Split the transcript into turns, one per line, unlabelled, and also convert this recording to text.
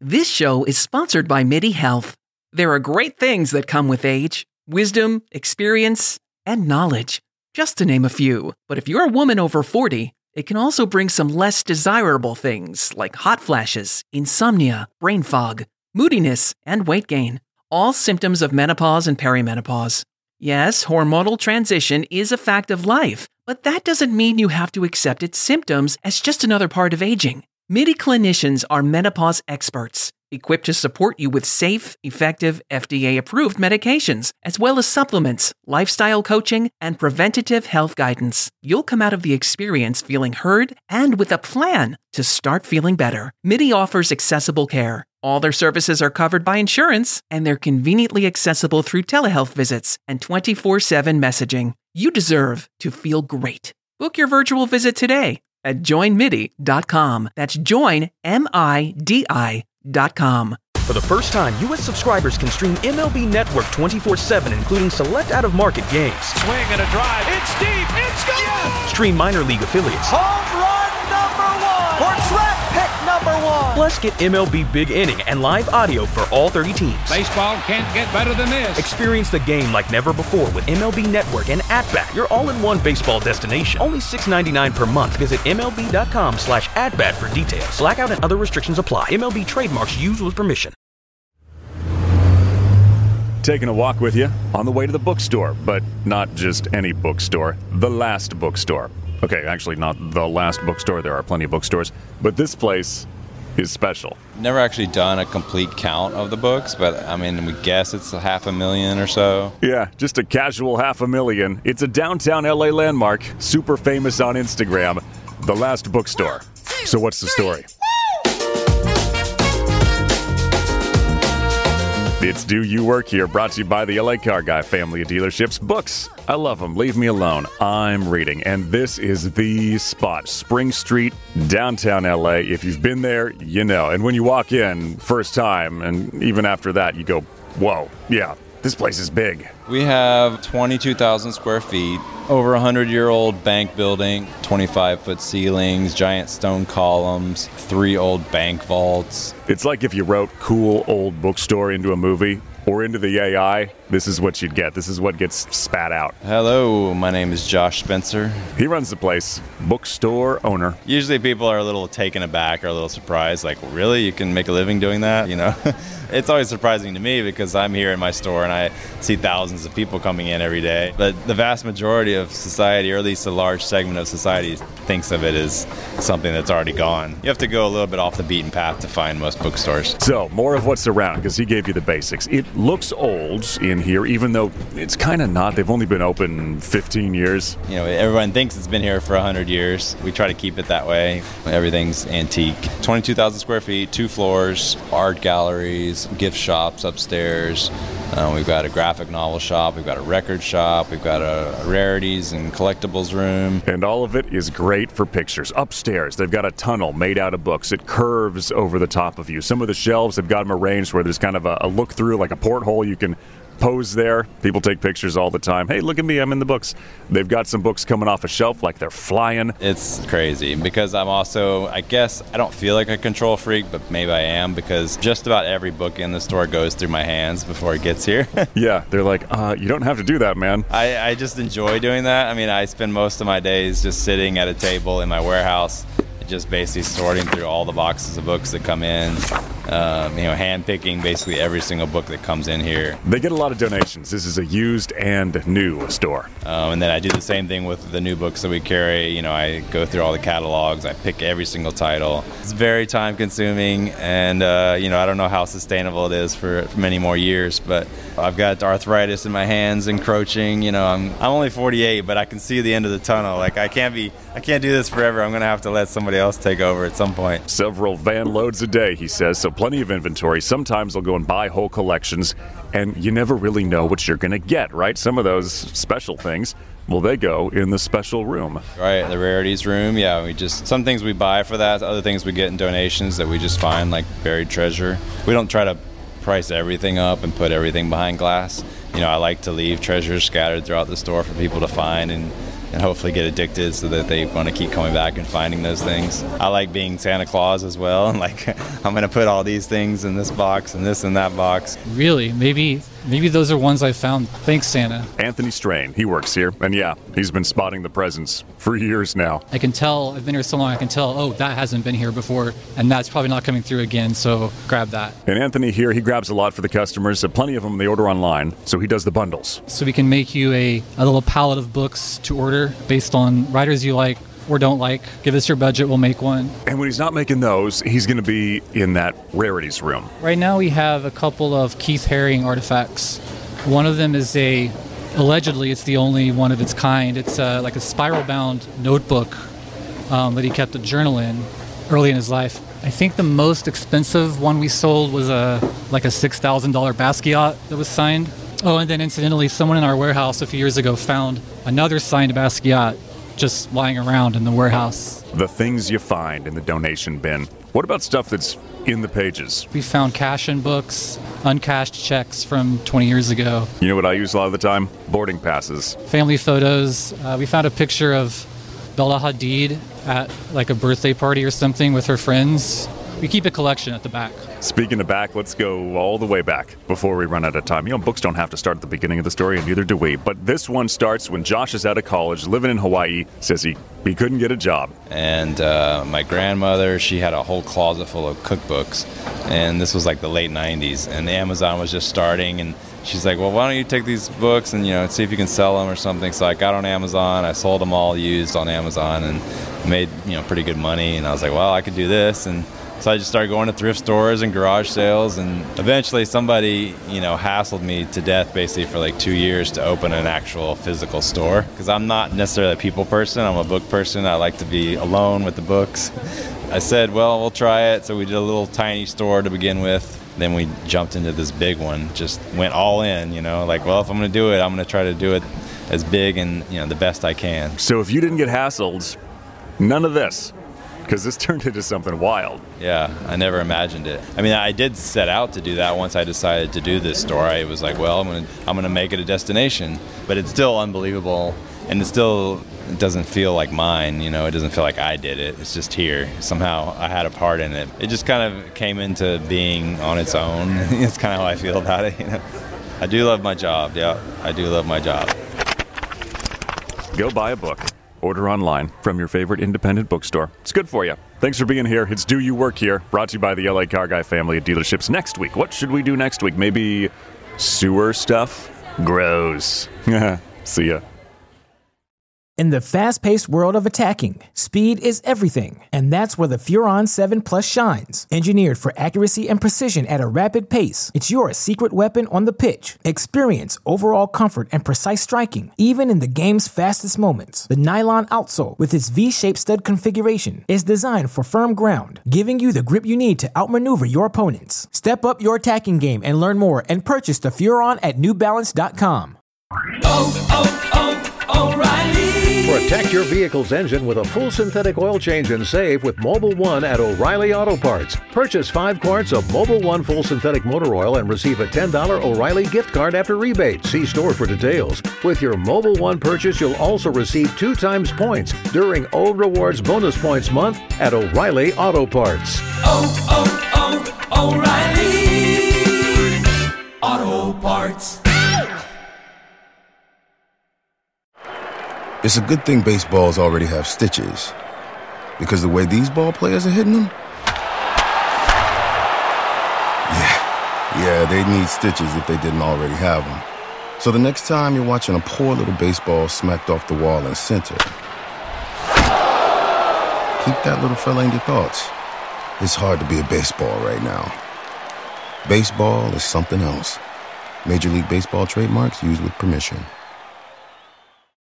This show is sponsored by MIDI Health. There are great things that come with age: wisdom, experience, and knowledge, just to name a few. But if you're a woman over 40, it can also bring some less desirable things like hot flashes, insomnia, brain fog, moodiness, and weight gain, all symptoms of menopause and perimenopause. Yes, hormonal transition is a fact of life, but that doesn't mean you have to accept its symptoms as just another part of aging. MIDI clinicians are menopause experts, equipped to support you with safe, effective, FDA-approved medications, as well as supplements, lifestyle coaching, and preventative health guidance. You'll come out of the experience feeling heard and with a plan to start feeling better. MIDI offers accessible care. All their services are covered by insurance, and they're conveniently accessible through telehealth visits and 24/7 messaging. You deserve to feel great. Book your virtual visit today at joinmidi.com. That's joinmidi.com.
For the first time, U.S. subscribers can stream MLB Network 24/7, including select out-of-market games.
Swing and a drive. It's deep. It's gone. Yes!
Stream minor league affiliates.
Home run number one. Or track pick number one.
Plus, get MLB Big Inning and live audio for all 30 teams.
Baseball can't get better than this.
Experience the game like never before with MLB Network and At-Bat, your all-in-one baseball destination. Only $6.99 per month. Visit MLB.com/atbat for details. Blackout and other restrictions apply. MLB trademarks used with permission.
Taking a walk with you on the way to the bookstore, but not just any bookstore, the last bookstore. Okay, actually not the last bookstore, there are plenty of bookstores, but this place is special.
Never actually done a complete count of the books, but I mean, we guess it's 500,000 or so.
Yeah, just a casual 500,000. It's a downtown LA landmark, super famous on Instagram, the last bookstore. So what's the story? It's Do You Work Here, brought to you by the LA Car Guy family of dealerships. Books, I love them. Leave me alone. I'm reading. And this is the spot, Spring Street, downtown LA. If you've been there, you know. And when you walk in, first time, and even after that, you go, whoa, yeah, this place is big.
We have 22,000 square feet, over 100-year-old bank building, 25-foot ceilings, giant stone columns, 3 old bank vaults.
It's like if you wrote cool old bookstore into a movie or into the AI, this is what you'd get. This is what gets spat out.
Hello, my name is Josh Spencer.
He runs the place, bookstore owner.
Usually people are a little taken aback or a little surprised, like, really? You can make a living doing that? You know, it's always surprising to me because I'm here in my store and I see thousands of people coming in every day. But the vast majority of society, or at least a large segment of society, thinks of it as something that's already gone. You have to go a little bit off the beaten path to find most bookstores.
So, more of what's around, because he gave you the basics. It looks old in here, even though it's kind of not. They've only been open 15 years.
You know, everyone thinks it's been here for 100 years. We try to keep it that way. Everything's antique. 22,000 square feet, 2 floors, art galleries, gift shops upstairs. We've got a graphic novel shop. We've got a record shop. We've got a rarities and collectibles room.
And all of it is great for pictures. Upstairs, they've got a tunnel made out of books. It curves over the top of you. Some of the shelves have got them arranged where there's kind of a look through, like a porthole. You can pose there. People take pictures all the time. Hey, look at me, I'm in the books. They've got some books coming off a shelf like they're flying.
It's crazy because I'm also, I guess, I don't feel like a control freak, but maybe I am because just about every book in the store goes through my hands before it gets here.
Yeah, they're like, you don't have to do that, man.
I just enjoy doing that. I mean, I spend most of my days just sitting at a table in my warehouse, just basically sorting through all the boxes of books that come in, hand-picking basically every single book that comes in here.
They get a lot of donations. This is a used and new store.
And then I do the same thing with the new books that we carry. You know, I go through all the catalogs. I pick every single title. It's very time-consuming, and, I don't know how sustainable it is for many more years, but I've got arthritis in my hands encroaching. You know, I'm only 48, but I can see the end of the tunnel. Like, I can't do this forever. I'm going to have to let somebody else take over at some point.
Several van loads a day, he says, so plenty of inventory. Sometimes they'll go and buy whole collections, and you never really know what you're going to get, right? Some of those special things, well, they go in the special room.
Right, the rarities room, yeah. Some things we buy for that, other things we get in donations that we just find, like buried treasure. We don't try to price everything up and put everything behind glass. You know, I like to leave treasures scattered throughout the store for people to find and and hopefully get addicted so that they want to keep coming back and finding those things. I like being Santa Claus as well, and like I'm going to put all these things in this box and this in that box.
Really? Maybe those are ones I found. Thanks, Santa.
Anthony Strain, he works here, and yeah, he's been spotting the presents for years now.
I can tell, I've been here so long, I can tell, oh, that hasn't been here before, and that's probably not coming through again, so grab that.
And Anthony here, he grabs a lot for the customers. Plenty of them they order online, so he does the bundles.
So we can make you a little palette of books to order based on writers you like or don't like. Give us your budget, we'll make one.
And when he's not making those, he's going to be in that rarities room.
Right now we have a couple of Keith Haring artifacts. One of them is allegedly it's the only one of its kind. It's like a spiral-bound notebook that he kept a journal in early in his life. I think the most expensive one we sold was like a $6,000 Basquiat that was signed. Oh, and then incidentally, someone in our warehouse a few years ago found another signed Basquiat just lying around in the warehouse.
The things you find in the donation bin. What about stuff that's in the pages?
We found cash in books, uncashed checks from 20 years ago.
You know what I use a lot of the time? Boarding passes.
Family photos. We found a picture of Bella Hadid at like a birthday party or something with her friends. We keep a collection at the back.
Speaking of back, let's go all the way back before we run out of time. You know, books don't have to start at the beginning of the story, and neither do we. But this one starts when Josh is out of college, living in Hawaii, says he couldn't get a job.
And my grandmother, she had a whole closet full of cookbooks. And this was like the late 90s. And Amazon was just starting. And she's like, well, why don't you take these books and, see if you can sell them or something. So I got on Amazon. I sold them all used on Amazon and made, pretty good money. And I was like, well, I could do this. And so I just started going to thrift stores and garage sales, and eventually somebody, hassled me to death basically for like 2 years to open an actual physical store. Because I'm not necessarily a people person, I'm a book person. I like to be alone with the books. I said, well, we'll try it. So we did a little tiny store to begin with. Then we jumped into this big one, just went all in, like, well, if I'm going to do it, I'm going to try to do it as big and, the best I can.
So if you didn't get hassled, none of this. Because this turned into something wild.
Yeah, I never imagined it. I mean, I did set out to do that once I decided to do this store. I was like, well, I'm gonna make it a destination. But it's still unbelievable, and it doesn't feel like mine, it doesn't feel like I did it. It's just here. Somehow I had a part in it. It just kind of came into being on its own. It's kind of how I feel about it, I do love my job, yeah. I do love my job.
Go buy a book. Order online from your favorite independent bookstore. It's good for you. Thanks for being here. It's Do You Work Here, brought to you by the LA Car Guy family of dealerships. Next week, what should we do next week? Maybe sewer stuff? Gross. See ya.
In the fast-paced world of attacking, speed is everything, and that's where the Furon 7 Plus shines. Engineered for accuracy and precision at a rapid pace, it's your secret weapon on the pitch. Experience overall comfort and precise striking, even in the game's fastest moments. The nylon outsole, with its V-shaped stud configuration, is designed for firm ground, giving you the grip you need to outmaneuver your opponents. Step up your attacking game and learn more, and purchase the Furon at NewBalance.com.
O'Reilly.
Protect your vehicle's engine with a full synthetic oil change and save with Mobil 1 at O'Reilly Auto Parts. Purchase 5 quarts of Mobil 1 full synthetic motor oil and receive a $10 O'Reilly gift card after rebate. See store for details. With your Mobil 1 purchase, you'll also receive 2 times points during O Rewards Bonus Points Month at O'Reilly Auto Parts.
O'Reilly Auto Parts.
It's a good thing baseballs already have stitches, because the way these ball players are hitting them, yeah, they need stitches if they didn't already have them. So the next time you're watching a poor little baseball smacked off the wall in center, keep that little fella in your thoughts. It's hard to be a baseball right now. Baseball is something else. Major League Baseball trademarks used with permission.